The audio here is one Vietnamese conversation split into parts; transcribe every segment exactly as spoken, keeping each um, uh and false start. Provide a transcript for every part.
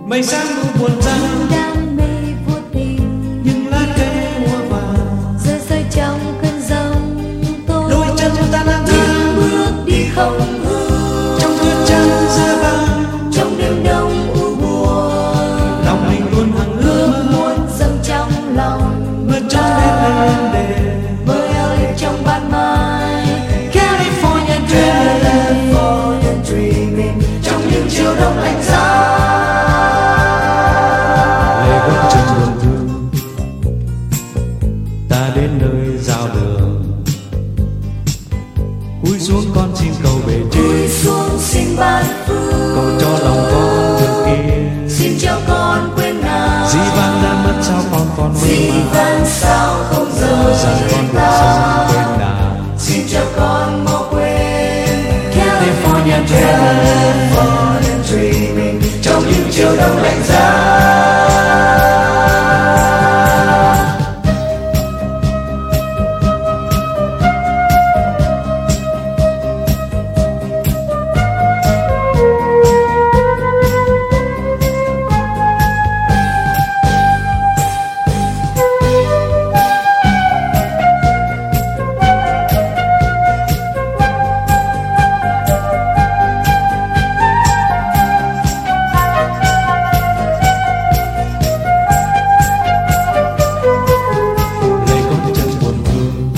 mây sáng u buồn răng đam mê vô tình, những lá cây hoa vàng rơi rơi trong cơn giông tố. đôi chân ta lang thang bước đi không hướng, trong tuyết trắng giá băng, trong đêm đông u buồn. lòng mình luôn hằng Ước ước muốn dâng trong lòng, mưa trắng đến lên đền bơi ơi trong ban mai. California dreaming, California dreaming, trong những chiều đông lạnh giá. lệ gót chân buồn thương ta đến nơi giao đường, cúi xuống con xin cầu về Cúi trên, xuống xin ban phước, cầu cho lòng con được yên. xin cho con quên nàng. Dĩ vãng đã mất sao con còn mơ Dĩ màng, vãng sao không rằng rời con được ta. sống quên nàng. Xin cho con mau quên California dreaming, California dreaming, trong những chiều đông lạnh giá. lệ gót chân buồn thương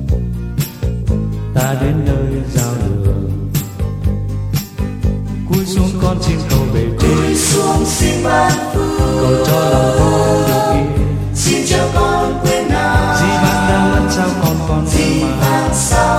ta đến nơi giao đường, cúi xuống con xin cầu về Cúi trên, xuống xin ban phước, cầu cho lòng con được yên. xin cho con quên nàng. Dĩ vãng đã mất sao con còn mơ Dĩ màng, vãng sao